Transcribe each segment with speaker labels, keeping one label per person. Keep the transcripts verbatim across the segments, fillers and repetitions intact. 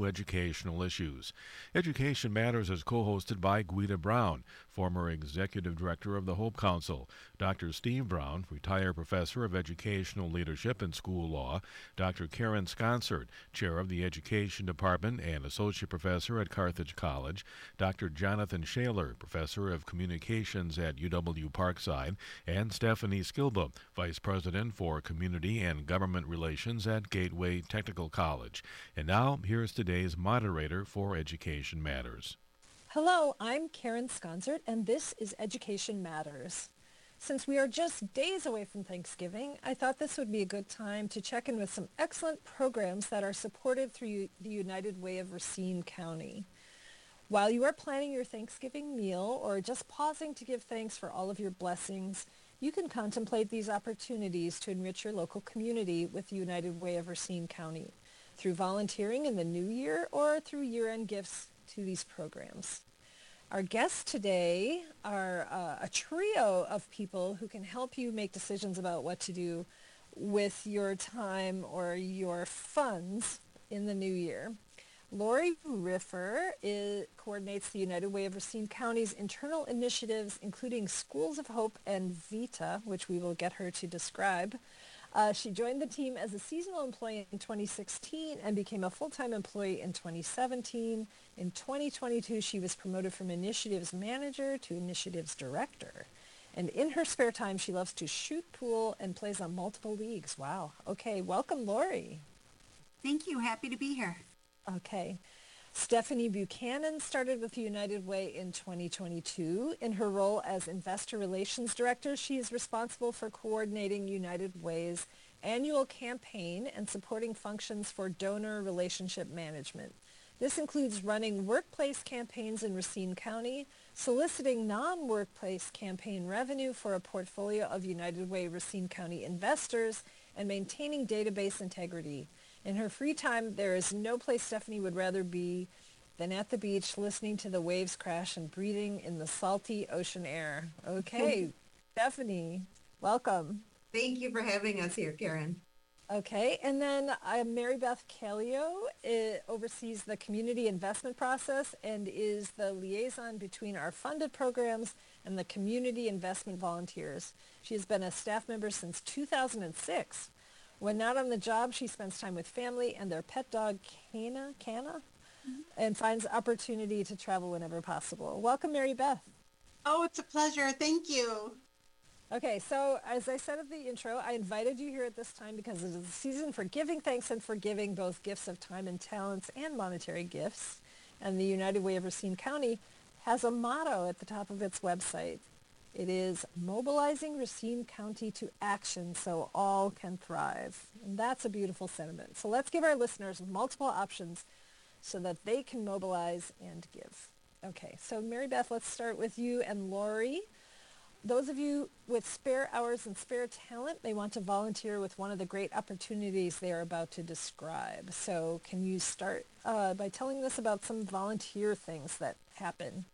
Speaker 1: to educational issues. Education Matters is co-hosted by Guida Brown, former Executive Director of the Hope Council, Doctor Steve Brown, retired Professor of Educational Leadership and School Law, Doctor Karen Sconsert, Chair of the Education Department and Associate Professor at Carthage College, Doctor Jonathan Shaler, Professor of Communications at U W Parkside, and Stephanie Skilba, Vice President for Community and Government Relations at Gateway Technical College. And now, here's today's moderator for Education Matters.
Speaker 2: Hello, I'm Karen Sconsert, and this is Education Matters. Since we are just days away from Thanksgiving, I thought this would be a good time to check in with some excellent programs that are supported through the United Way of Racine County. While you are planning your Thanksgiving meal or just pausing to give thanks for all of your blessings, you can contemplate these opportunities to enrich your local community with the United Way of Racine County through volunteering in the new year or through year-end gifts to these programs. Our guests today are uh, a trio of people who can help you make decisions about what to do with your time or your funds in the new year. Lori Riffer is, coordinates the United Way of Racine County's internal initiatives, including Schools of Hope and VITA, which we will get her to describe. Uh, she joined the team as a seasonal employee in twenty sixteen and became a full-time employee in twenty seventeen. In twenty twenty-two, she was promoted from Initiatives Manager to Initiatives Director. And in her spare time, she loves to shoot pool and plays on multiple leagues. Wow. Okay, welcome, Lori.
Speaker 3: Thank you. Happy to be here.
Speaker 2: Okay. Stephanie Buchanan started with the United Way in twenty twenty-two. In her role as Investor Relations Director, she is responsible for coordinating United Way's annual campaign and supporting functions for donor relationship management. This includes running workplace campaigns in Racine County, soliciting non-workplace campaign revenue for a portfolio of United Way Racine County investors, and maintaining database integrity. In her free time, there is no place Stephanie would rather be than at the beach, listening to the waves crash and breathing in the salty ocean air. Okay, Stephanie, welcome.
Speaker 3: Thank you for having us here, Karen.
Speaker 2: Okay, and then uh, Mary Beth Callio uh, oversees the community investment process and is the liaison between our funded programs and the community investment volunteers. She has been a staff member since two thousand six. When not on the job, she spends time with family and their pet dog, Kana, Kana, mm-hmm. and finds opportunity to travel whenever possible. Welcome, Mary Beth.
Speaker 4: Oh, it's a pleasure. Thank you.
Speaker 2: Okay, so as I said at the intro, I invited you here at this time because it is the season for giving thanks and for giving both gifts of time and talents and monetary gifts. And the United Way of Racine County has a motto at the top of its website. It is mobilizing Racine County to action so all can thrive. And that's a beautiful sentiment. So let's give our listeners multiple options so that they can mobilize and give. Okay, so Mary Beth, let's start with you and Lori. Those of you with spare hours and spare talent may want to volunteer with one of the great opportunities they are about to describe. So can you start uh, by telling us about some volunteer things that happen?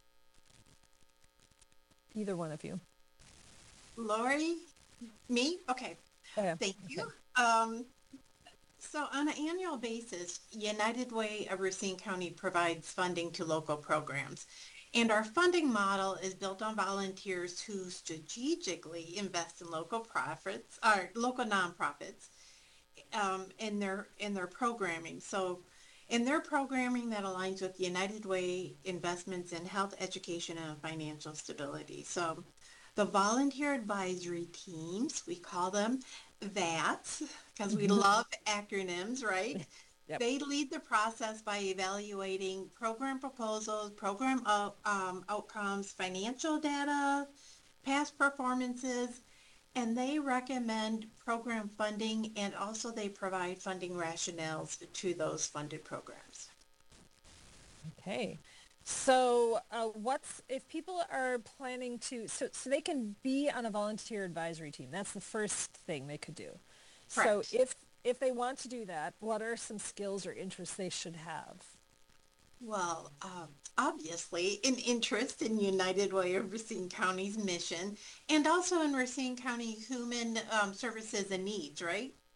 Speaker 2: Either one of you.
Speaker 4: Lori? Me? Okay.
Speaker 2: Oh, yeah.
Speaker 4: Thank you.
Speaker 2: Okay.
Speaker 4: Um, so on an annual basis, United Way of Racine County provides funding to local programs. And our funding model is built on volunteers who strategically invest in local profits, or local nonprofits, um, in their in their programming. So in their programming that aligns with United Way investments in health, education, and financial stability. So the volunteer advisory teams, we call them V A Ts, because we love acronyms, right?
Speaker 2: Yep.
Speaker 4: They lead the process by evaluating program proposals, program out, um, outcomes, financial data, past performances, and they recommend program funding, and also they provide funding rationales to those funded programs.
Speaker 2: Okay. So uh, what's, if people are planning to, so, so they can be on a volunteer advisory team. That's the first thing they could do.
Speaker 4: Correct.
Speaker 2: So if If they want to do that, what are some skills or interests they should have?
Speaker 4: Well, um, obviously, an interest in United Way of Racine County's mission, and also in Racine County human um, services and needs, right?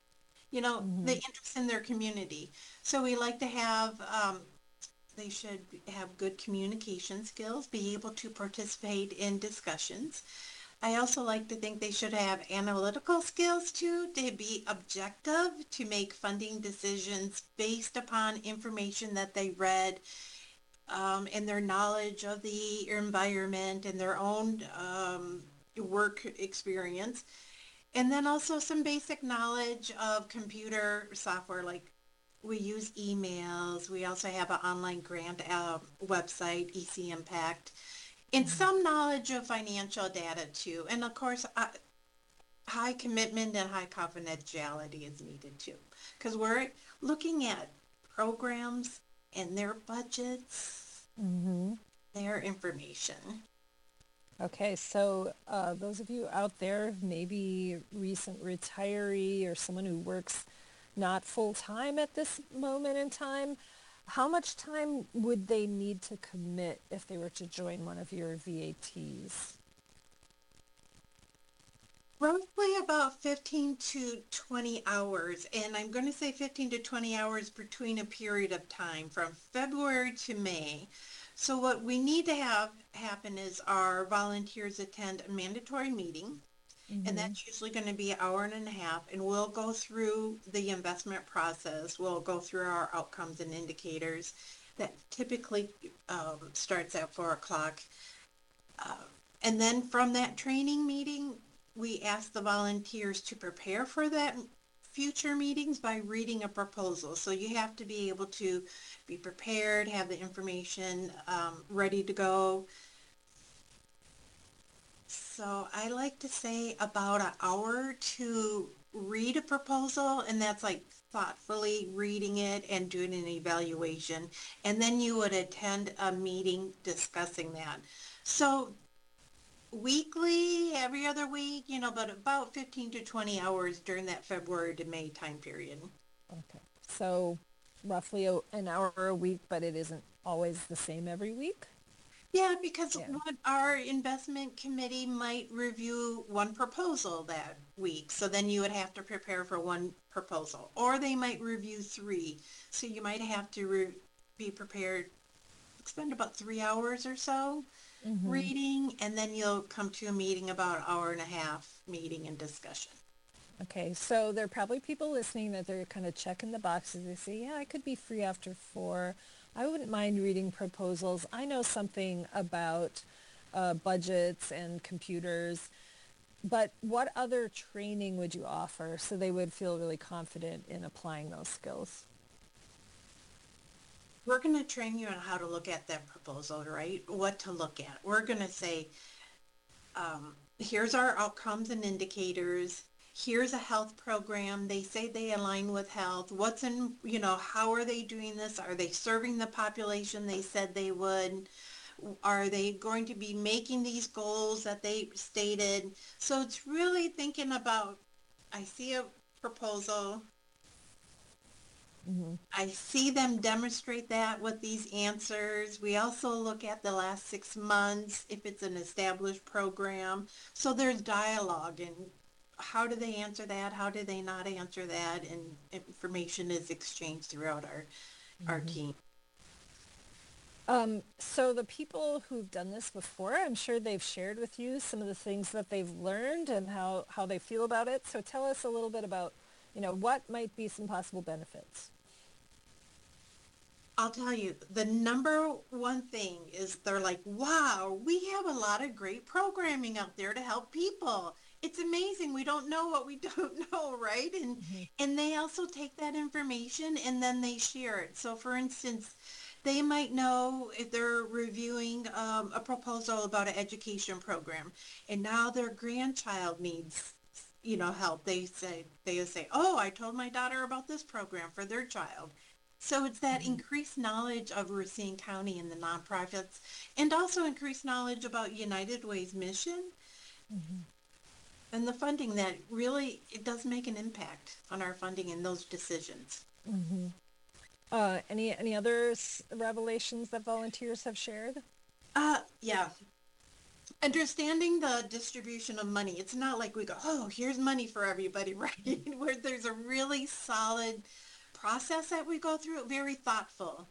Speaker 4: you know,
Speaker 2: Mm-hmm.
Speaker 4: the interest in their community. So we like to have, um, they should have good communication skills, be able to participate in discussions. I also like to think they should have analytical skills too, to be objective, to make funding decisions based upon information that they read, um, and their knowledge of the environment and their own um, work experience. And then also some basic knowledge of computer software, like we use emails. We also have an online grant uh, website, E C Impact, and
Speaker 2: Mm-hmm.
Speaker 4: some knowledge of financial data too. And of course, uh, high commitment and high confidentiality is needed too, because we're looking at programs and their budgets,
Speaker 2: Mm-hmm.
Speaker 4: their information.
Speaker 2: Okay, so uh, those of you out there, maybe recent retiree or someone who works not full time at this moment in time, how much time would they need to commit if they were to join one of your V A Ts?
Speaker 4: Roughly about fifteen to twenty hours, and I'm going to say fifteen to twenty hours between a period of time from February to May. So what we need to have happen is our volunteers attend a mandatory meeting, and
Speaker 2: Mm-hmm.
Speaker 4: that's usually going to be an hour and a half, and we'll go through the investment process. We'll go through our outcomes and indicators that typically um, starts at four o'clock. Uh, and then from that training meeting, we ask the volunteers to prepare for that future meetings by reading a proposal. So you have to be able to be prepared, have the information um, ready to go. So I like to say about an hour to read a proposal, and that's like thoughtfully reading it and doing an evaluation. And then you would attend a meeting discussing that. So weekly, every other week, you know, but about fifteen to twenty hours during that February to May time period.
Speaker 2: Okay, so roughly a, an hour a week, but it isn't always the same every week?
Speaker 4: Yeah, because
Speaker 2: Yeah.
Speaker 4: what our investment committee might review one proposal that week. So then you would have to prepare for one proposal, or they might review three. So you might have to re- be prepared, spend about three hours or so
Speaker 2: Mm-hmm.
Speaker 4: reading, and then you'll come to a meeting about an hour and a half meeting and discussion.
Speaker 2: Okay, so there are probably people listening that they're kind of checking the boxes. They say, yeah, I could be free after four. I wouldn't mind reading proposals. I know something about uh, budgets and computers, but what other training would you offer so they would feel really confident in applying those skills?
Speaker 4: We're going to train you on how to look at that proposal, right? What to look at. We're going to say, um, here's our outcomes and indicators. Here's a health program. They say they align with health. What's in, you know, how are they doing this? Are they serving the population they said they would? Are they going to be making these goals that they stated? So it's really thinking about, I see a proposal.
Speaker 2: Mm-hmm.
Speaker 4: I see them demonstrate that with these answers. We also look at the last six months, if it's an established program. So there's dialogue, and how do they answer that? How do they not answer that? And information is exchanged throughout our, our
Speaker 2: Mm-hmm.
Speaker 4: team.
Speaker 2: Um, so the people who've done this before, I'm sure they've shared with you some of the things that they've learned and how, how they feel about it. So tell us a little bit about, you know, what might be some possible benefits.
Speaker 4: I'll tell you, the number one thing is they're like, wow, we have a lot of great programming out there to help people. It's amazing. We don't know what we don't know, right? And
Speaker 2: Mm-hmm.
Speaker 4: and they also take that information and then they share it. So for instance, they might know if they're reviewing um, a proposal about an education program, and now their grandchild needs, you know, help. They say they say, oh, I told my daughter about this program for their child. So it's that
Speaker 2: Mm-hmm.
Speaker 4: increased knowledge of Racine County and the nonprofits, and also increased knowledge about United Way's mission
Speaker 2: Mm-hmm.
Speaker 4: and the funding that really, it does make an impact on our funding and those decisions.
Speaker 2: Mm-hmm. Uh, any any other s- revelations that volunteers have shared?
Speaker 4: Uh, yeah. Understanding the distribution of money. It's not like we go, oh, here's money for everybody, right? Where there's a really solid process that we go through, very thoughtful.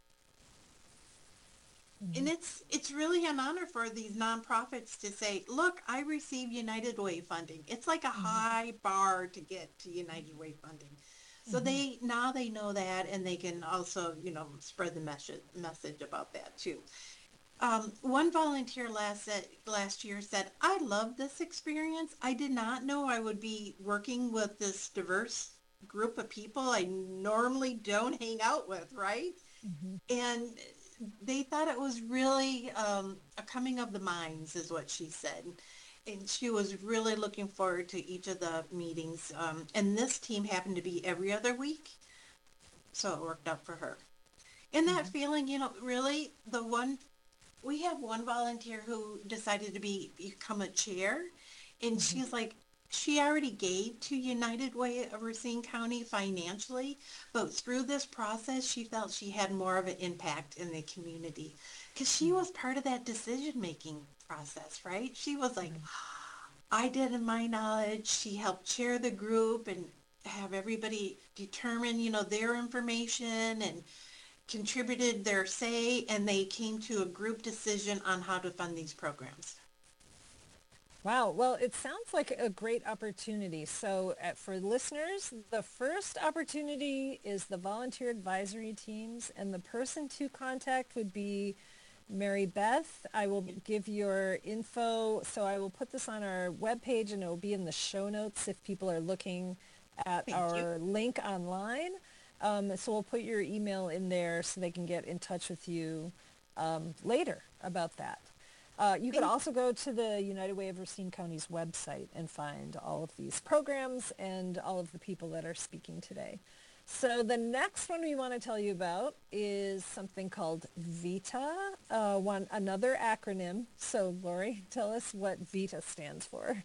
Speaker 4: Mm-hmm. And it's it's really an honor for these nonprofits to say, look, I receive United Way funding. It's like a mm-hmm. high bar to get to United Way funding. So mm-hmm. they now they know that, and they can also, you know, spread the message message about that too. Um, one volunteer last last year said, I love this experience. I did not know I would be working with this diverse group of people I normally don't hang out with, right? Mm-hmm. And they thought it was really um, a coming of the minds, is what she said. And she was really looking forward to each of the meetings. Um, and this team happened to be every other week, so it worked out for her. And that mm-hmm. feeling, you know, really the one... We have one volunteer who decided to be become a chair, and mm-hmm. she's like, she already gave to United Way of Racine County financially, but through this process, she felt she had more of an impact in the community because she was part of that decision-making process, right? She was like, mm-hmm. I did in my knowledge. She helped chair the group and have everybody determine, you know, their information and contributed their say, and they came to a group decision on how to fund these programs.
Speaker 2: Wow. Well, it sounds like a great opportunity. So uh, for listeners, the first opportunity is the volunteer advisory teams, and the person to contact would be Mary Beth. I will give your info. So I will put this on our webpage, and it will be in the show notes if people are looking at Thank our you. link online. Um, so we'll put your email in there so they can get in touch with you um, later about that. Uh, you could also go to the United Way of Racine County's website and find all of these programs and all of the people that are speaking today. So the next one we want to tell you about is something called VITA, uh, one another acronym. So Lori, tell us what VITA stands for.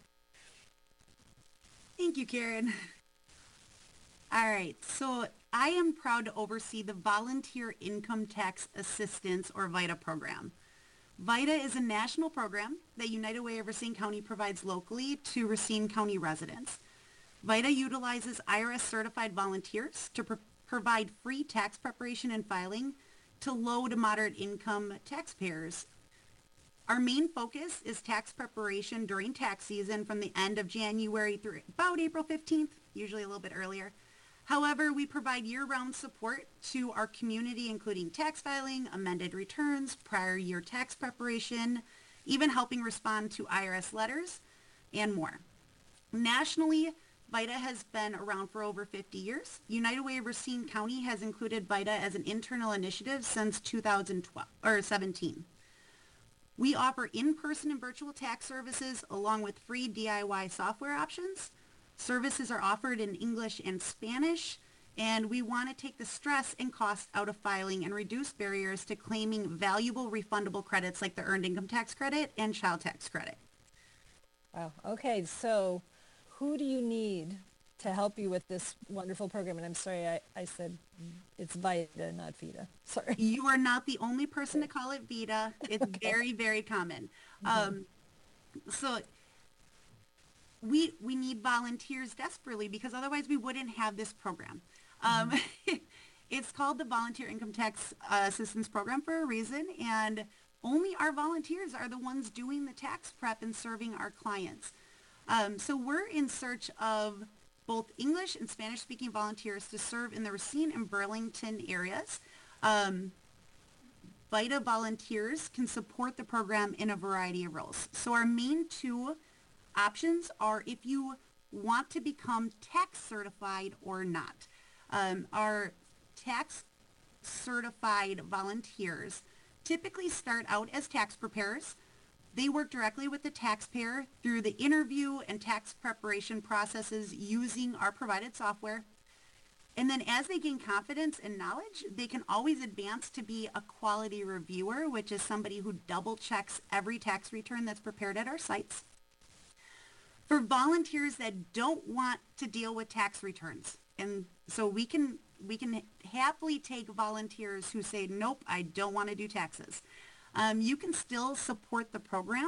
Speaker 3: Thank you, Karen. All right, so I am proud to oversee the Volunteer Income Tax Assistance, or VITA program. VITA is a national program that United Way of Racine County provides locally to Racine County residents. VITA utilizes I R S certified volunteers to pr- provide free tax preparation and filing to low to moderate income taxpayers. Our main focus is tax preparation during tax season from the end of January through about April fifteenth, usually a little bit earlier. However, we provide year-round support to our community, including tax filing, amended returns, prior year tax preparation, even helping respond to I R S letters, and more. Nationally, VITA has been around for over fifty years. United Way of Racine County has included VITA as an internal initiative since two thousand twelve or seventeen. We offer in-person and virtual tax services along with free D I Y software options. Services are offered in English and Spanish, and we want to take the stress and cost out of filing and reduce barriers to claiming valuable refundable credits like the Earned Income Tax Credit and Child Tax Credit.
Speaker 2: Wow. Okay, so who do you need to help you with this wonderful program? And I'm sorry, I, I said it's VITA, not VITA. Sorry.
Speaker 3: You are not the only person to call it VITA. It's okay. very, very common. Mm-hmm. Um, so we we need volunteers desperately because otherwise we wouldn't have this program. Um, mm-hmm. It's called the Volunteer Income Tax uh, Assistance Program for a reason, and only our volunteers are the ones doing the tax prep and serving our clients. Um, so we're in search of both English and Spanish-speaking volunteers to serve in the Racine and Burlington areas. Um, VITA volunteers can support the program in a variety of roles. So our main two options are if you want to become tax certified or not. Um, our tax certified volunteers typically start out as tax preparers. They work directly with the taxpayer through the interview and tax preparation processes using our provided software. And then as they gain confidence and knowledge, they can always advance to be a quality reviewer, which is somebody who double checks every tax return that's prepared at our sites. For volunteers that don't want to deal with tax returns, and so we can we can happily take volunteers who say, nope, I don't want to do taxes. Um, you can still support the program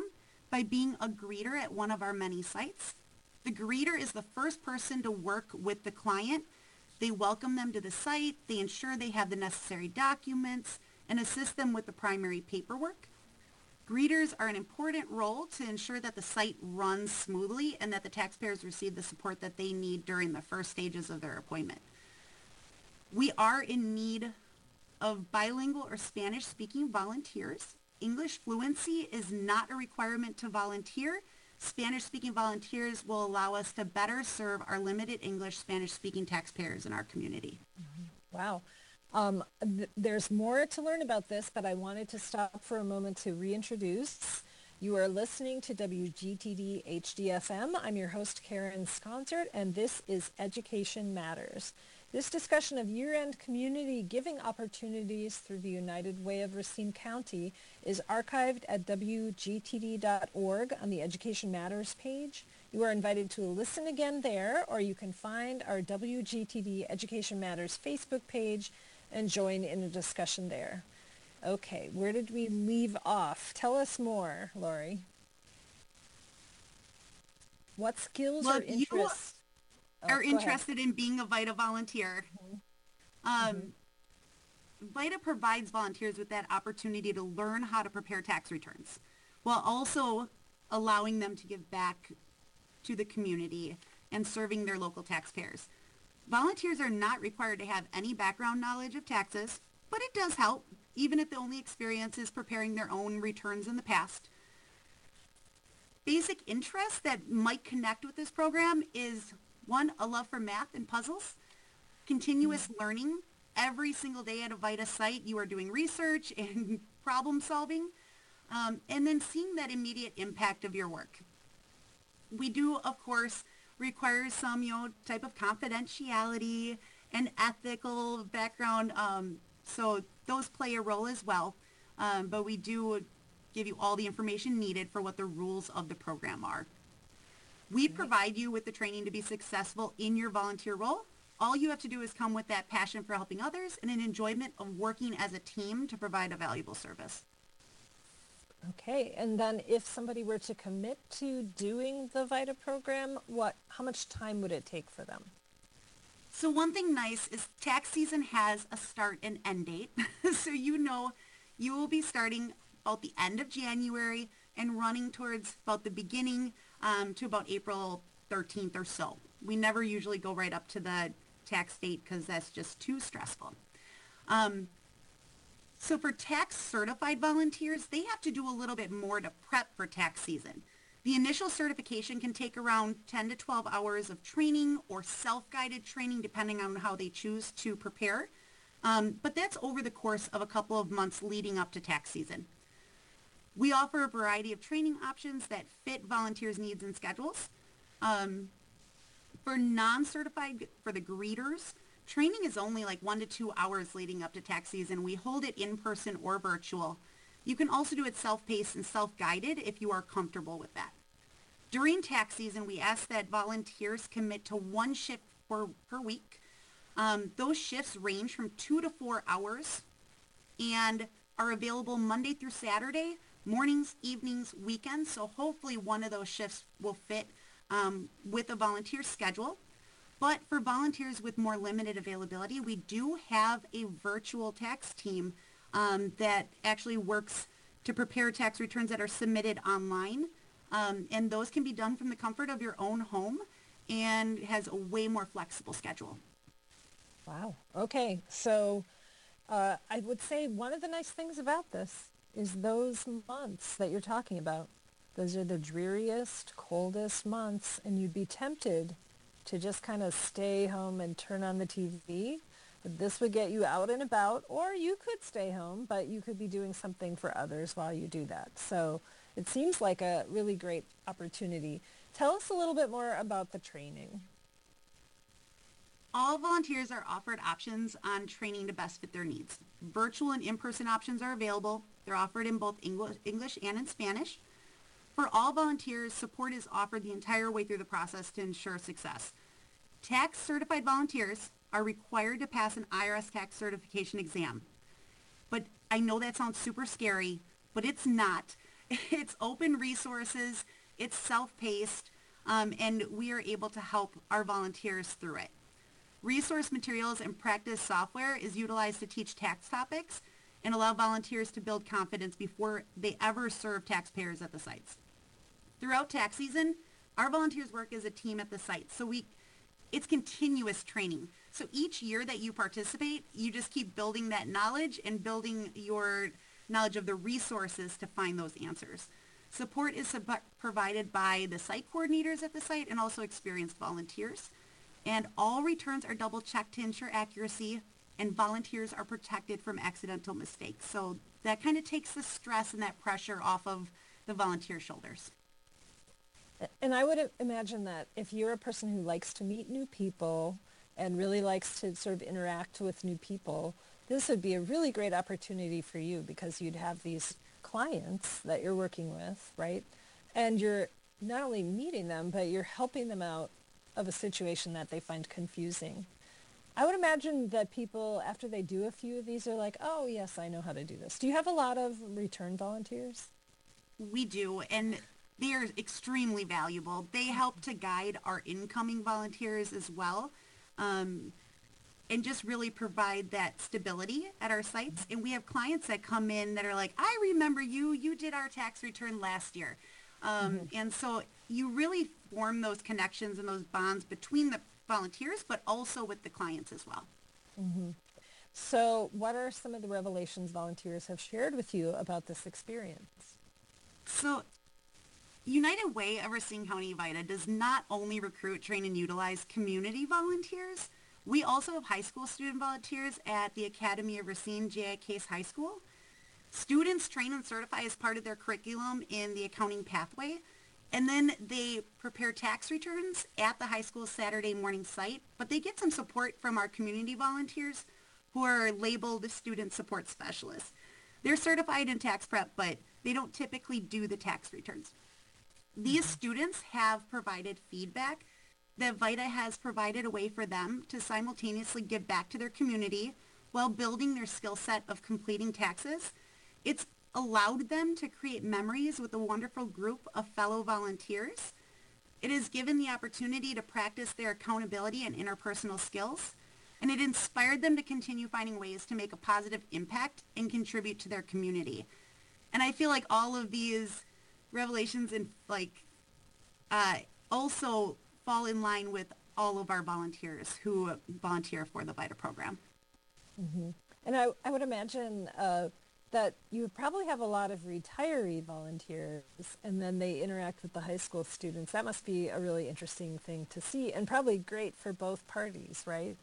Speaker 3: by being a greeter at one of our many sites. The greeter is the first person to work with the client. They welcome them to the site, they ensure they have the necessary documents, and assist them with the primary paperwork. Greeters are an important role to ensure that the site runs smoothly and that the taxpayers receive the support that they need during the first stages of their appointment. We are in need of bilingual or Spanish-speaking volunteers. English fluency is not a requirement to volunteer. Spanish-speaking volunteers will allow us to better serve our limited English Spanish-speaking taxpayers in our community.
Speaker 2: Wow. Um, th- there's more to learn about this, but I wanted to stop for a moment to reintroduce. You are listening to W G T D H D F M. I'm your host, Karen Sconsert, and this is Education Matters. This discussion of year-end community giving opportunities through the United Way of Racine County is archived at W G T D dot org on the Education Matters page. You are invited to listen again there, or you can find our W G T D Education Matters Facebook page and join in a discussion there. Okay, where did we leave off? Tell us more, Lori. What skills
Speaker 3: Well,
Speaker 2: or interests
Speaker 3: you are oh, interested in being a VITA volunteer? Mm-hmm. Um, mm-hmm. VITA provides volunteers with that opportunity to learn how to prepare tax returns, while also allowing them to give back to the community and serving their local taxpayers. Volunteers are not required to have any background knowledge of taxes, but it does help, even if the only experience is preparing their own returns in the past. Basic interests that might connect with this program is, one, a love for math and puzzles, continuous mm-hmm. learning. Every single day at a VITA site, you are doing research and problem solving, um, and then seeing that immediate impact of your work. We do, of course, require some, you know, type of confidentiality and ethical background, um, so those play a role as well, um, but we do give you all the information needed for what the rules of the program are. We provide you with the training to be successful in your volunteer role. All you have to do is come with that passion for helping others and an enjoyment of working as a team to provide a valuable service.
Speaker 2: Okay, and then if somebody were to commit to doing the VITA program, what, how much time would it take for them?
Speaker 3: So one thing nice is tax season has a start and end date. So you know you will be starting about the end of January and running towards about the beginning um, to about April thirteenth or so. We never usually go right up to the tax date because that's just too stressful. Um, So for tax certified volunteers, they have to do a little bit more to prep for tax season. The initial certification can take around ten to twelve hours of training or self-guided training, depending on how they choose to prepare. Um, but that's over the course of a couple of months leading up to tax season. We offer a variety of training options that fit volunteers' needs and schedules. Um, for non-certified, for the greeters, training is only like one to two hours leading up to tax season. We hold it in person or virtual. You can also do it self-paced and self-guided if you are comfortable with that. During tax season, we ask that volunteers commit to one shift per, per week. Um, those shifts range from two to four hours and are available Monday through Saturday, mornings, evenings, weekends. So hopefully one of those shifts will fit um, with a volunteer schedule. But for volunteers with more limited availability, we do have a virtual tax team um, that actually works to prepare tax returns that are submitted online. Um, and those can be done from the comfort of your own home and has a way more flexible schedule.
Speaker 2: Wow. Okay. So uh, I would say one of the nice things about this is those months that you're talking about. Those are the dreariest, coldest months, and you'd be tempted to just kind of stay home and turn on the T V. But this would get you out and about, or you could stay home, but you could be doing something for others while you do that. So it seems like a really great opportunity. Tell us a little bit more about the training.
Speaker 3: All volunteers are offered options on training to best fit their needs. Virtual and in-person options are available. They're offered in both English and in Spanish. For all volunteers, support is offered the entire way through the process to ensure success. Tax certified volunteers are required to pass an I R S tax certification exam. But I know that sounds super scary, but it's not. It's open resources, it's self-paced, um, and we are able to help our volunteers through it. Resource materials and practice software is utilized to teach tax topics and allow volunteers to build confidence before they ever serve taxpayers at the sites. Throughout tax season, our volunteers work as a team at the site, so we it's continuous training. So each year that you participate, you just keep building that knowledge and building your knowledge of the resources to find those answers. Support is sub- provided by the site coordinators at the site and also experienced volunteers. And all returns are double checked to ensure accuracy, and volunteers are protected from accidental mistakes. So that kind of takes the stress and that pressure off of the volunteer shoulders.
Speaker 2: And I would imagine that if you're a person who likes to meet new people and really likes to sort of interact with new people, this would be a really great opportunity for you because you'd have these clients that you're working with, right? And you're not only meeting them, but you're helping them out of a situation that they find confusing. I would imagine that people, after they do a few of these, are like, oh, yes, I know how to do this. Do you have a lot of return volunteers?
Speaker 3: We do, and they are extremely valuable. They help to guide our incoming volunteers as well, um, and just really provide that stability at our sites. And we have clients that come in that are like, I remember you, you did our tax return last year. Um, mm-hmm. And so you really form those connections and those bonds between the volunteers, but also with the clients as well.
Speaker 2: Mm-hmm. So what are some of the revelations volunteers have shared with you about this experience?
Speaker 3: So United Way of Racine County VITA does not only recruit, train, and utilize community volunteers. We also have high school student volunteers at the Academy of Racine J I Case High School. Students train and certify as part of their curriculum in the accounting pathway, and then they prepare tax returns at the high school Saturday morning site, but they get some support from our community volunteers who are labeled student support specialists. They're certified in tax prep, but they don't typically do the tax returns. These students have provided feedback that VITA has provided a way for them to simultaneously give back to their community while building their skill set of completing taxes. It's allowed them to create memories with a wonderful group of fellow volunteers. It has given the opportunity to practice their accountability and interpersonal skills, and it inspired them to continue finding ways to make a positive impact and contribute to their community. And I feel like all of these revelations and like uh, also fall in line with all of our volunteers who volunteer for the VITA program.
Speaker 2: Mm-hmm. And I, I would imagine uh, that you would probably have a lot of retiree volunteers, and then they interact with the high school students. That must be a really interesting thing to see, and probably great for both parties, right?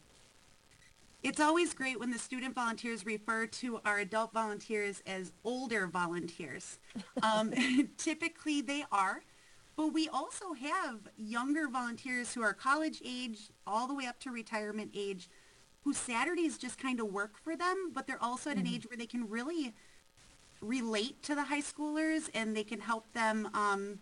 Speaker 3: It's always great when the student volunteers refer to our adult volunteers as older volunteers. Um, typically they are, but we also have younger volunteers who are college age all the way up to retirement age, whose Saturdays just kind of work for them, but they're also at an mm-hmm. age where they can really relate to the high schoolers and they can help them um,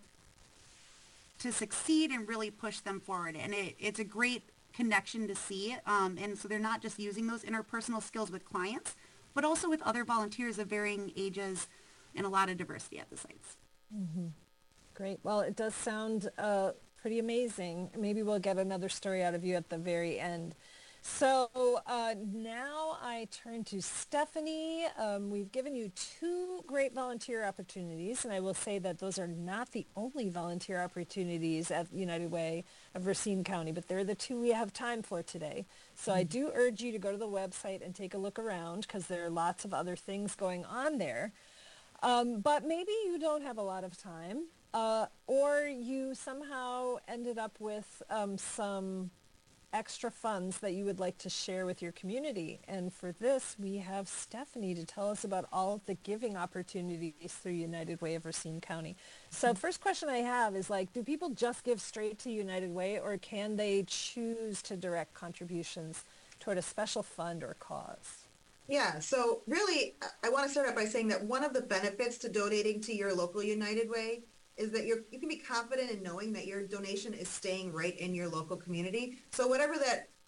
Speaker 3: to succeed and really push them forward. And it, it's a great connection to see. Um, and so they're not just using those interpersonal skills with clients, but also with other volunteers of varying ages and a lot of diversity at the sites.
Speaker 2: Mm-hmm. Great. Well, it does sound uh, pretty amazing. Maybe we'll get another story out of you at the very end. So uh, now I turn to Stephanie. Um, we've given you two great volunteer opportunities, and I will say that those are not the only volunteer opportunities at United Way of Racine County, but they're the two we have time for today. So mm-hmm. I do urge you to go to the website and take a look around because there are lots of other things going on there. Um, but maybe you don't have a lot of time, uh, or you somehow ended up with um, some extra funds that you would like to share with your community. And for this, we have Stephanie to tell us about all of the giving opportunities through United Way of Racine County. So first question I have is like, do people just give straight to United Way, or can they choose to direct contributions toward a special fund or cause?
Speaker 5: Yeah, so really, I want to start out by saying that one of the benefits to donating to your local United Way is that you're, you can be confident in knowing that your donation is staying right in your local community. So whatever that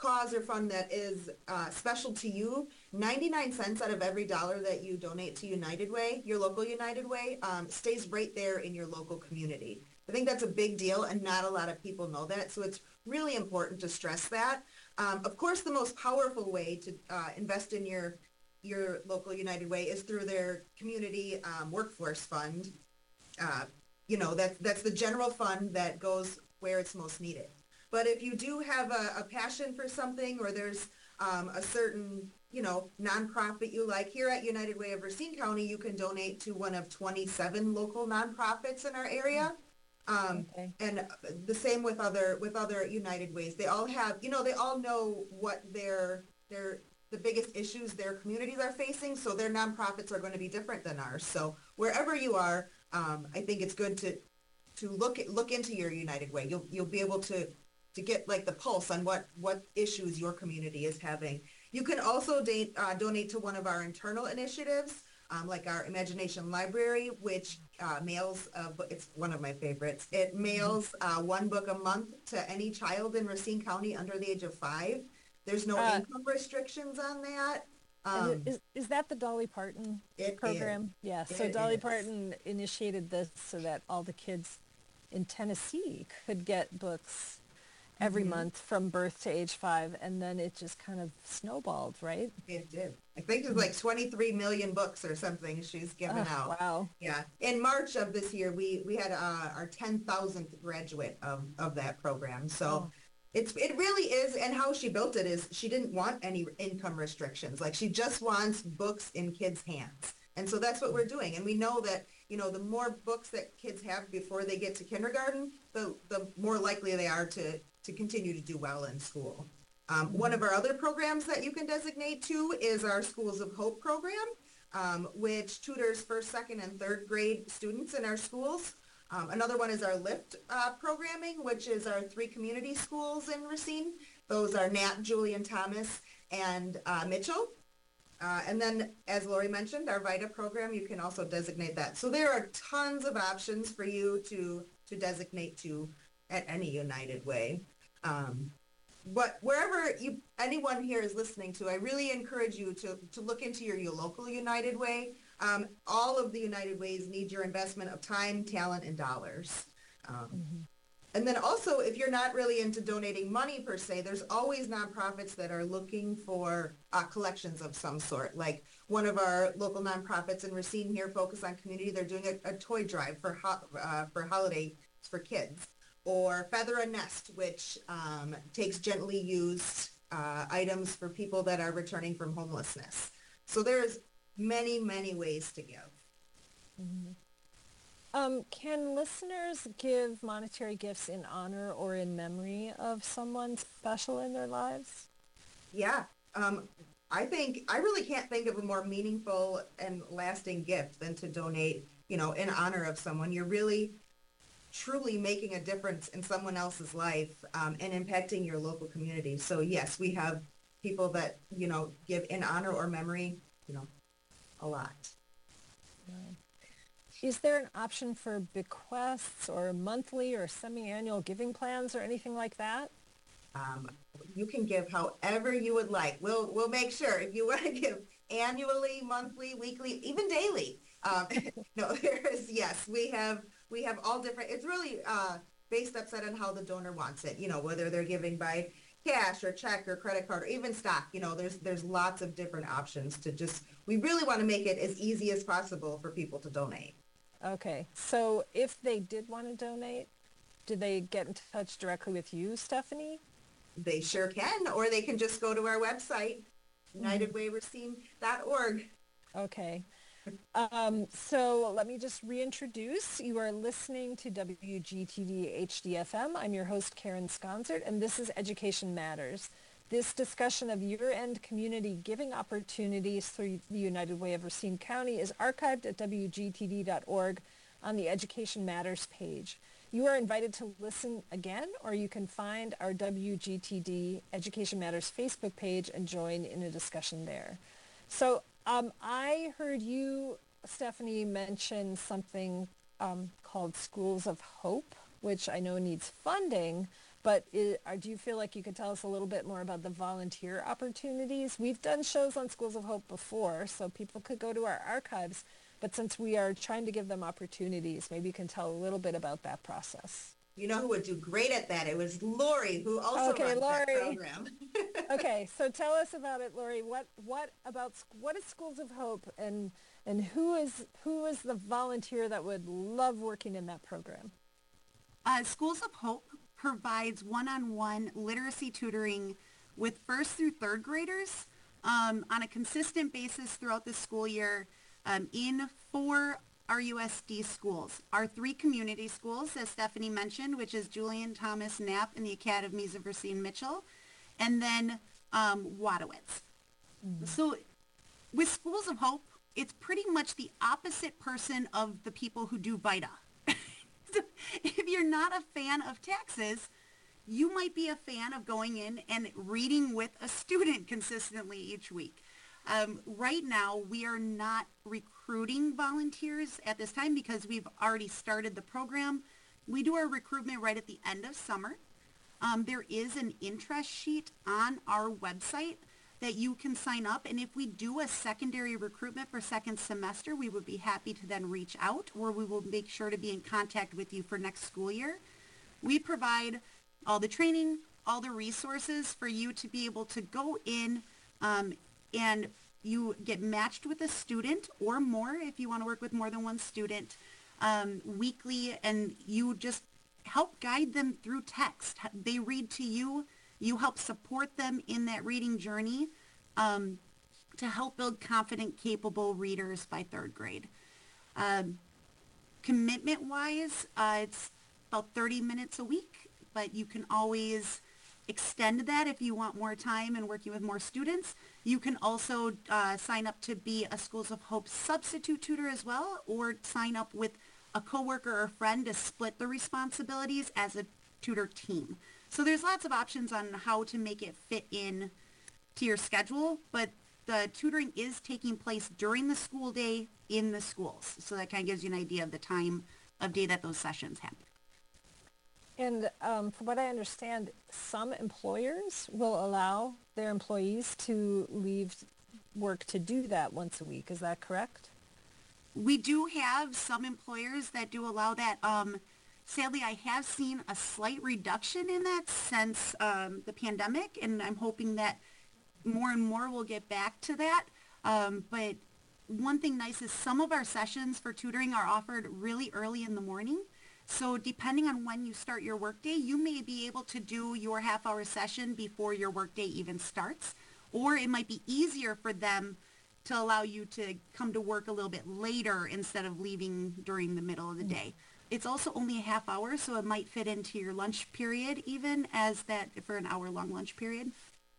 Speaker 5: cause or fund that is uh, special to you, ninety-nine cents out of every dollar that you donate to United Way, your local United Way, um, stays right there in your local community. I think that's a big deal, and not a lot of people know that, so it's really important to stress that. Um, of course, the most powerful way to uh, invest in your your local United Way is through their community um, workforce fund. Uh, you know, that's, that's the general fund that goes where it's most needed. But if you do have a, a passion for something, or there's um, a certain, you know, nonprofit you like, here at United Way of Racine County, you can donate to one of twenty-seven local nonprofits in our area. Um, okay. And the same with other with other United Ways. They all have, you know, they all know what their their the biggest issues their communities are facing. So their nonprofits are going to be different than ours. So wherever you are, um, I think it's good to to look at, look into your United Way. You'll you'll be able to to get like the pulse on what what issues your community is having. You can also date, uh, donate to one of our internal initiatives. Um, like our Imagination Library, which uh, mails, uh, it's one of my favorites. It mails uh, one book a month to any child in Racine County under the age of five. There's no uh, income restrictions on that. Um,
Speaker 2: is, is that the Dolly Parton program? Is. Yeah, so it Dolly is. Parton initiated this so that all the kids in Tennessee could get books every mm-hmm. month from birth to age five, and then it just kind of snowballed, right?
Speaker 5: It did. I think it's like twenty-three million books or something she's given
Speaker 2: oh,
Speaker 5: out.
Speaker 2: Wow.
Speaker 5: Yeah. In March of this year, we, we had uh, our ten thousandth graduate of, of that program. So oh. it's it really is, and how she built it is she didn't want any income restrictions. Like, she just wants books in kids' hands. And so that's what we're doing. And we know that, you know, the more books that kids have before they get to kindergarten, the, the more likely they are to to continue to do well in school. Um, mm-hmm. One of our other programs that you can designate to is our Schools of Hope program, um, which tutors first, second, and third grade students in our schools. Um, another one is our LIFT uh, programming, which is our three community schools in Racine. Those are Nat, Julian Thomas, and uh, Mitchell. Uh, and then, as Lori mentioned, our VITA program, you can also designate that. So there are tons of options for you to, to designate to at any United Way. Um, but wherever you, anyone here is listening to, I really encourage you to, to look into your, your local United Way. Um, all of the United Ways need your investment of time, talent, and dollars. Um, mm-hmm. And then also, if you're not really into donating money per se, there's always nonprofits that are looking for uh, collections of some sort. Like one of our local nonprofits in Racine here, Focus on Community, they're doing a, a toy drive for ho- uh, for holidays for kids. Or Feather a Nest, which um, takes gently used uh, items for people that are returning from homelessness. So there's many, many ways to give.
Speaker 2: Mm-hmm. Um, can listeners give monetary gifts in honor or in memory of someone special in their lives?
Speaker 5: Yeah. Um, I think, I really can't think of a more meaningful and lasting gift than to donate, you know, in honor of someone. You're really truly making a difference in someone else's life um, and impacting your local community. So yes, we have people that, you know, give in honor or memory, you know, a lot.
Speaker 2: Right. Is there an option for bequests or monthly or semi-annual giving plans or anything like that?
Speaker 5: Um, you can give however you would like. We'll we'll make sure if you want to give annually, monthly, weekly, even daily. Um, no, there is, yes, we have we have all different, it's really uh, based upside on how the donor wants it, you know, whether they're giving by cash or check or credit card or even stock, you know, there's there's lots of different options to just, we really want to make it as easy as possible for people to donate.
Speaker 2: Okay, so if they did want to donate, do they get in touch directly with you, Stephanie?
Speaker 5: They sure can, or they can just go to our website, united way racine dot org.
Speaker 2: Okay. Um, so let me just reintroduce. You are listening to W G T D H D F M. I'm your host, Karen Sconzert, and this is Education Matters. This discussion of year-end community giving opportunities through the United Way of Racine County is archived at W G T D dot org on the Education Matters page. You are invited to listen again, or you can find our W G T D Education Matters Facebook page and join in a discussion there. So um, I heard you, Stephanie, mention something um, called Schools of Hope, which I know needs funding, but is, are, do you feel like you could tell us a little bit more about the volunteer opportunities? We've done shows on Schools of Hope before, so people could go to our archives, but since we are trying to give them opportunities, maybe you can tell a little bit about that process.
Speaker 5: You know who would do great at that? It was Lori, who also
Speaker 2: okay,
Speaker 5: runs
Speaker 2: Lori.
Speaker 5: that program.
Speaker 2: Okay, so tell us about it, Lori. What what about what is Schools of Hope, and and who is who is the volunteer that would love working in that program?
Speaker 3: Uh, Schools of Hope provides one-on-one literacy tutoring with first through third graders um, on a consistent basis throughout the school year um, in four R U S D schools. Our three community schools, as Stephanie mentioned, which is Julian, Thomas, Knapp, and the Academies of Racine Mitchell, and then um, Wadowitz. Mm-hmm. So with Schools of Hope, it's pretty much the opposite person of the people who do VITA. If you're not a fan of taxes, you might be a fan of going in and reading with a student consistently each week. Um, right now, we are not recruiting volunteers at this time because we've already started the program. We do our recruitment right at the end of summer. Um, there is an interest sheet on our website that you can sign up. And if we do a secondary recruitment for second semester, we would be happy to then reach out, or we will make sure to be in contact with you for next school year. We provide all the training, all the resources for you to be able to go in um, and you get matched with a student or more if you want to work with more than one student um, weekly, and you just help guide them through text. They read to you. You help support them in that reading journey um, to help build confident, capable readers by third grade. Um, commitment-wise, uh, it's about thirty minutes a week, but you can always extend that if you want more time and working with more students. You can also uh, sign up to be a Schools of Hope substitute tutor as well, or sign up with a coworker or friend to split the responsibilities as a tutor team. So there's lots of options on how to make it fit in to your schedule, but the tutoring is taking place during the school day in the schools. So that kind of gives you an idea of the time of day that those sessions happen.
Speaker 2: And um, from what I understand, some employers will allow their employees to leave work to do that once a week. Is that correct?
Speaker 3: We do have some employers that do allow that. Um, sadly, I have seen a slight reduction in that since um, the pandemic, and I'm hoping that more and more will get back to that. Um, but one thing nice is some of our sessions for tutoring are offered really early in the morning. So depending on when you start your workday, you may be able to do your half-hour session before your workday even starts, or it might be easier for them to allow you to come to work a little bit later instead of leaving during the middle of the day. It's also only a half hour, so it might fit into your lunch period even as that for an hour-long lunch period.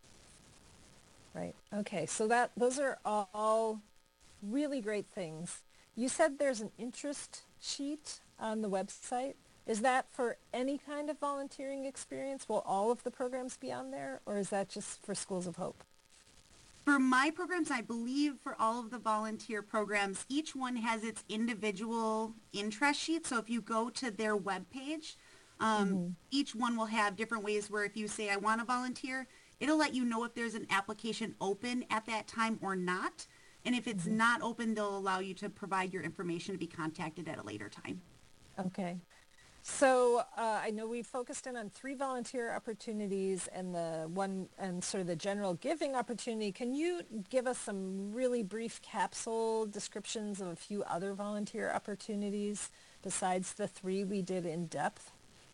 Speaker 2: Right. Okay. So that those are all really great things. You said there's an interest sheet on the website. Is that for any kind of volunteering experience? Will all of the programs be on there, or is that just for Schools of Hope?
Speaker 3: For my programs, I believe for all of the volunteer programs, each one has its individual interest sheet. So if you go to their webpage, um, mm-hmm. each one will have different ways where if you say, I want to volunteer, it'll let you know if there's an application open at that time or not. And if it's mm-hmm. not open, they'll allow you to provide your information to be contacted at a later time.
Speaker 2: Okay. So uh, I know we focused in on three volunteer opportunities and the one and sort of the general giving opportunity. Can you give us some really brief capsule descriptions of a few other volunteer opportunities besides the three we did in depth?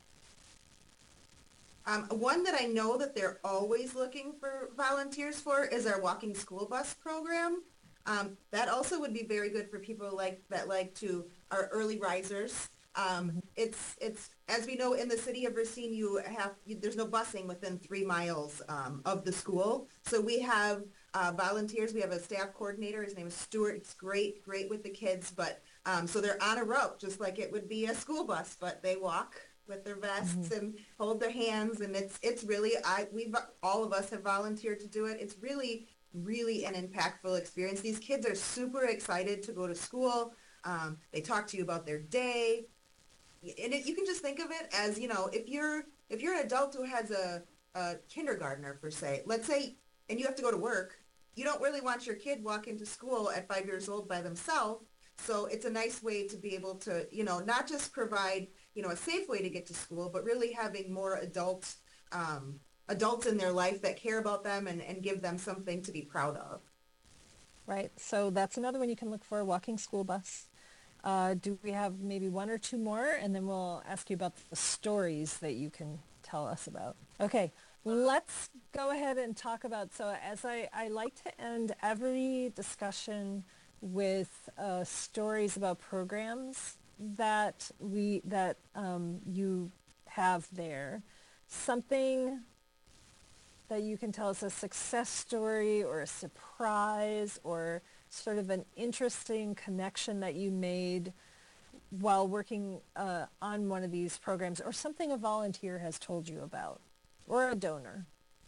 Speaker 5: Um, one that I know that they're always looking for volunteers for is our walking school bus program. Um, that also would be very good for people like that like to are early risers. Um, it's it's as we know in the city of Racine, you have you, there's no busing within three miles um, of the school. So we have uh, volunteers. We have a staff coordinator. His name is Stuart. It's great, great with the kids. But um, so they're on a route, just like it would be a school bus, but they walk with their vests mm-hmm. and hold their hands. And it's it's really I we all of us have volunteered to do it. It's really really an impactful experience. These kids are super excited to go to school. Um, they talk to you about their day. And it, you can just think of it as, you know, if you're if you're an adult who has a, a kindergartner per se, let's say, and you have to go to work, you don't really want your kid walking to school at five years old by themselves. So it's a nice way to be able to, you know, not just provide, you know, a safe way to get to school, but really having more adults, um, adults in their life that care about them and, and give them something to be proud of.
Speaker 2: Right. So that's another one you can look for, walking school bus. Uh, do we have maybe one or two more? And then we'll ask you about the stories that you can tell us about. Okay. Let's go ahead and talk about, so as I, I like to end every discussion with uh, stories about programs that we, that um, you have there. Something that you can tell us, a success story or a surprise or sort of an interesting connection that you made while working uh, on one of these programs, or something a volunteer has told you about, or a donor.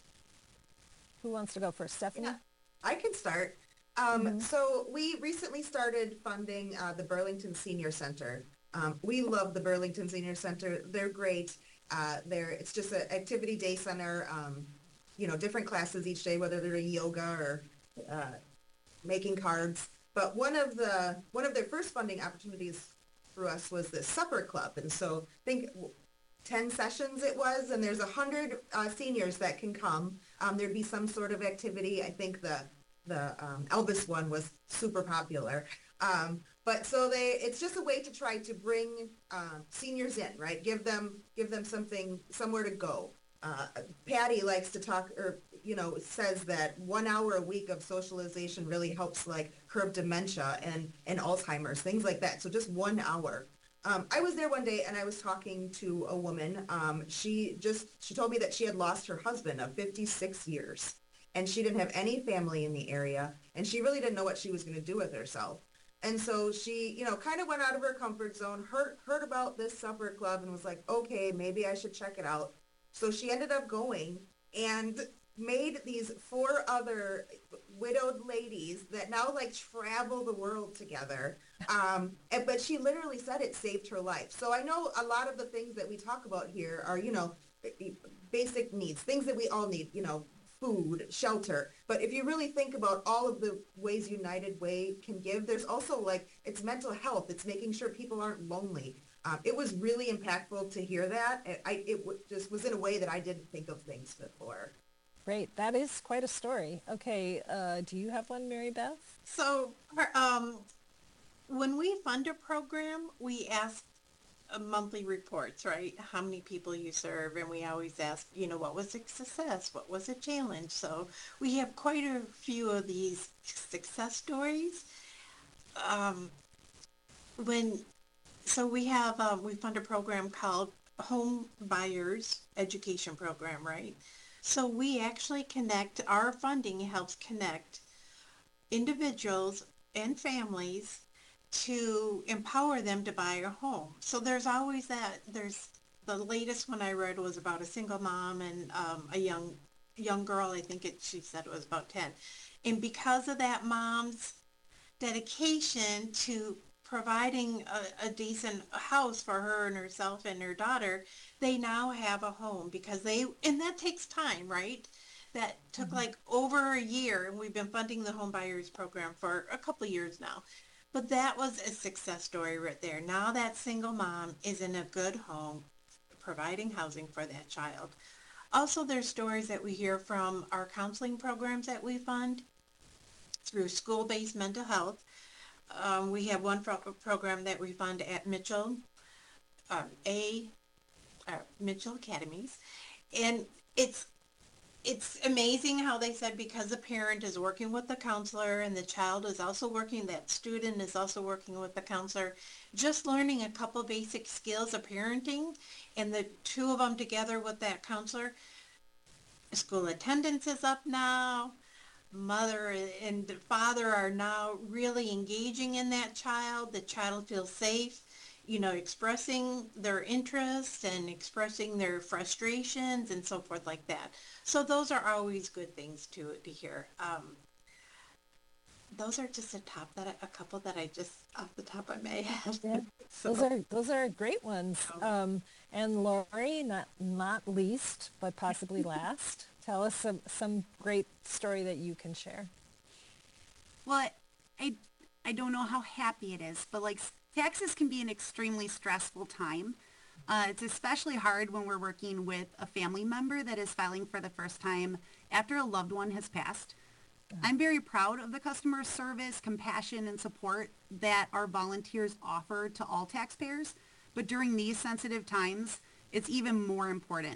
Speaker 2: Who wants to go first? Stephanie?
Speaker 5: Yeah, I can start. Um, mm-hmm. So we recently started funding uh, the Burlington Senior Center. Um, we love the Burlington Senior Center. They're great. Uh, they're, it's just an activity day center, um, you know, different classes each day, whether they're yoga or uh, making cards. But one of the one of their first funding opportunities for us was the supper club. And so I think ten sessions it was, and there's one hundred uh, seniors that can come. Um, there'd be some sort of activity. I think the the um, Elvis one was super popular. Um, but so they, it's just a way to try to bring uh, seniors in, right? Give them, give them something, somewhere to go. Uh, Patty likes to talk, or, you know, says that one hour a week of socialization really helps like curb dementia and, and Alzheimer's, things like that. So just one hour. Um, I was there one day and I was talking to a woman. Um, she just, she told me that she had lost her husband of fifty-six years. And she didn't have any family in the area, and she really didn't know what she was going to do with herself. And so she, you know, kind of went out of her comfort zone, heard, heard about this supper club, and was like, okay, maybe I should check it out. So she ended up going and made these four other widowed ladies that now like travel the world together. Um, and, but she literally said it saved her life. So I know a lot of the things that we talk about here are, you know, basic needs, things that we all need, you know, food, shelter. But if you really think about all of the ways United Way can give, there's also like, it's mental health. It's making sure people aren't lonely. Um, it was really impactful to hear that. It, I, it w- just was in a way that I didn't think of things before.
Speaker 2: Great. That is quite a story. Okay. Uh, do you have one, Mary Beth?
Speaker 4: So um, when we fund a program, we ask uh, monthly reports, right? How many people you serve, and we always ask, you know, what was a success? What was a challenge? So we have quite a few of these success stories. Um, when so we have um, we fund a program called Home Buyers Education Program, right? So we actually connect, our funding helps connect individuals and families to empower them to buy a home. So there's always that, there's, the latest one I read was about a single mom and um, a young young girl, I think it, she said it was about ten. And because of that mom's dedication to providing a, a decent house for her and herself and her daughter, they now have a home because they, and that takes time, right? That took mm-hmm. like over a year, and we've been funding the Home Buyers Program for a couple of years now. But that was a success story right there. Now that single mom is in a good home, providing housing for that child. Also, there's stories that we hear from our counseling programs that we fund through school-based mental health. Um, we have one pro- program that we fund at Mitchell, uh, A, uh, Mitchell Academies, and it's it's amazing how they said because the parent is working with the counselor and the child is also working, that student is also working with the counselor, just learning a couple basic skills of parenting, and the two of them together with that counselor, school attendance is up now. Mother and father are now really engaging in that child. The child feels safe, you know, expressing their interests and expressing their frustrations and so forth like that. So those are always good things to to hear. Um, those are just a top that I, a couple that I just off the top of my head.
Speaker 2: Yeah.
Speaker 4: So,
Speaker 2: Those are those are great ones. Um, and Lori, not not least, but possibly last, tell us some, some great story that you can share.
Speaker 3: Well, I, I don't know how happy it is, but like taxes can be an extremely stressful time. Uh, it's especially hard when we're working with a family member that is filing for the first time after a loved one has passed. I'm very proud of the customer service, compassion, and support that our volunteers offer to all taxpayers, but during these sensitive times, it's even more important.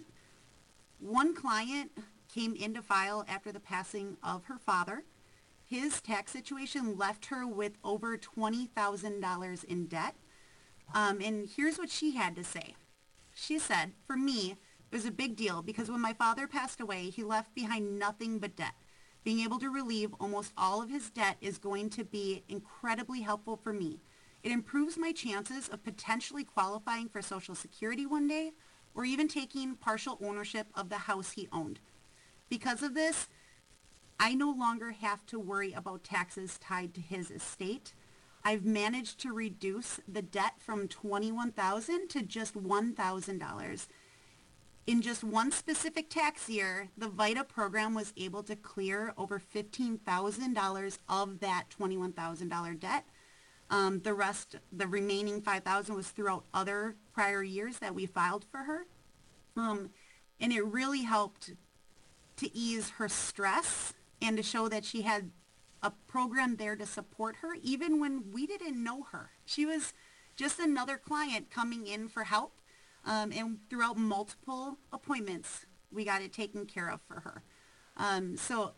Speaker 3: One client came in to file after the passing of her father. His tax situation left her with over twenty thousand dollars in debt. Um, and here's what she had to say. She said, for me, it was a big deal because when my father passed away, he left behind nothing but debt. Being able to relieve almost all of his debt is going to be incredibly helpful for me. It improves my chances of potentially qualifying for Social Security one day or even taking partial ownership of the house he owned. Because of this, I no longer have to worry about taxes tied to his estate. I've managed to reduce the debt from twenty-one thousand dollars to just one thousand dollars. In just one specific tax year, the VITA program was able to clear over fifteen thousand dollars of that twenty-one thousand dollars debt. Um, the rest, the remaining five thousand dollars was throughout other prior years that we filed for her. Um, and it really helped to ease her stress and to show that she had a program there to support her even when we didn't know her. She was just another client coming in for help. Um, and throughout multiple appointments, we got it taken care of for her. Um, so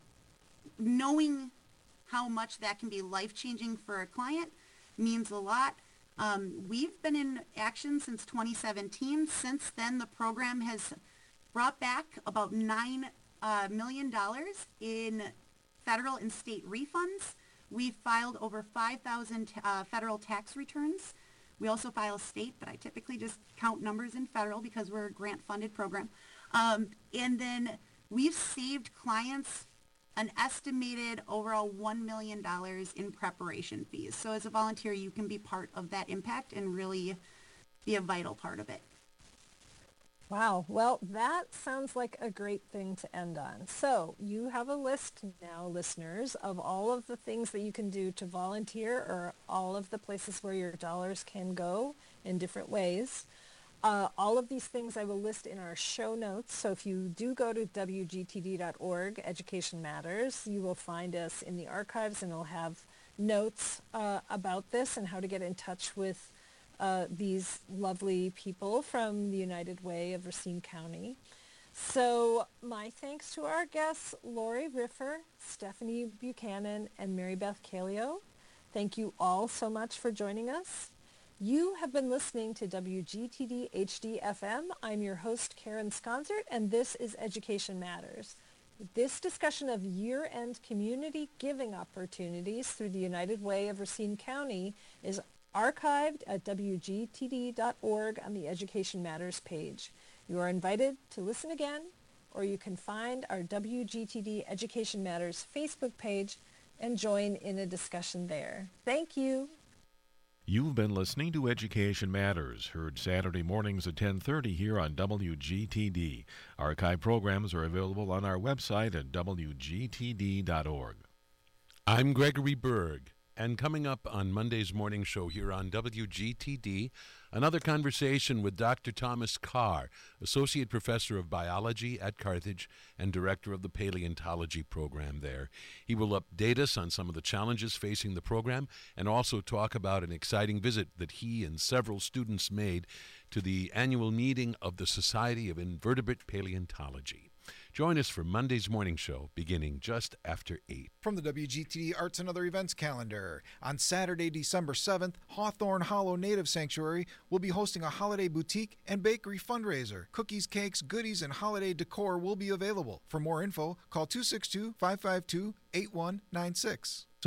Speaker 3: knowing how much that can be life-changing for a client means a lot. Um, we've been in action since twenty seventeen. Since then, the program has brought back about nine uh, million dollars in federal and state refunds. We've filed over five thousand uh, federal tax returns. We also file state, but I typically just count numbers in federal because we're a grant-funded program. Um, and then we've saved clients an estimated overall one million dollars in preparation fees. So as a volunteer, you can be part of that impact and really be a vital part of it.
Speaker 2: Wow. Well, that sounds like a great thing to end on. So you have a list now, listeners, of all of the things that you can do to volunteer or all of the places where your dollars can go in different ways. Uh, all of these things I will list in our show notes. So if you do go to W G T D dot org, Education Matters, you will find us in the archives and it'll have notes uh, about this and how to get in touch with Uh, these lovely people from the United Way of Racine County. So my thanks to our guests, Lori Riffer, Stephanie Buchanan, and Mary Beth Calio. Thank you all so much for joining us. You have been listening to W G T D H D F M. I'm your host, Karen Sconzert, and this is Education Matters. This discussion of year-end community giving opportunities through the United Way of Racine County is archived at W G T D dot org on the Education Matters page. You are invited to listen again, or you can find our W G T D Education Matters Facebook page and join in a discussion there. Thank you.
Speaker 1: You've been listening to Education Matters, heard Saturday mornings at ten thirty here on W G T D. Archive programs are available on our website at W G T D dot org.
Speaker 6: I'm Gregory Berg. And coming up on Monday's morning show here on W G T D, another conversation with Doctor Thomas Carr, Associate Professor of Biology at Carthage and Director of the Paleontology program there. He will update us on some of the challenges facing the program and also talk about an exciting visit that he and several students made to the annual meeting of the Society of Invertebrate Paleontology. Join us for Monday's morning show beginning just after eight.
Speaker 7: From the W G T D Arts and Other Events calendar, on Saturday, December seventh, Hawthorne Hollow Native Sanctuary will be hosting a holiday boutique and bakery fundraiser. Cookies, cakes, goodies, and holiday decor will be available. For more info, call two six two, five five two, eight one nine six.
Speaker 1: So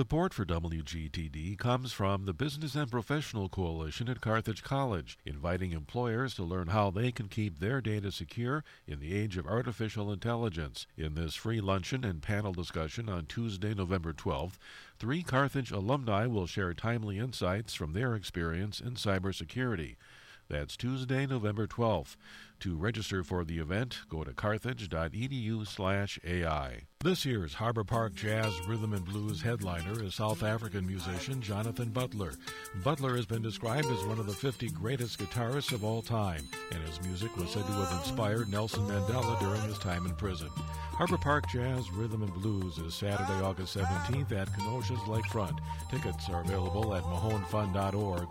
Speaker 1: Support for W G T D comes from the Business and Professional Coalition at Carthage College, inviting employers to learn how they can keep their data secure in the age of artificial intelligence. In this free luncheon and panel discussion on Tuesday, November twelfth, three Carthage alumni will share timely insights from their experience in cybersecurity. That's Tuesday, November twelfth. To register for the event, go to carthage.edu slash AI. This year's Harbor Park Jazz Rhythm and Blues headliner is South African musician Jonathan Butler. Butler has been described as one of the fifty greatest guitarists of all time, and his music was said to have inspired Nelson Mandela during his time in prison. Harbor Park Jazz Rhythm and Blues is Saturday, August seventeenth at Kenosha's Lakefront. Tickets are available at mahone fund dot org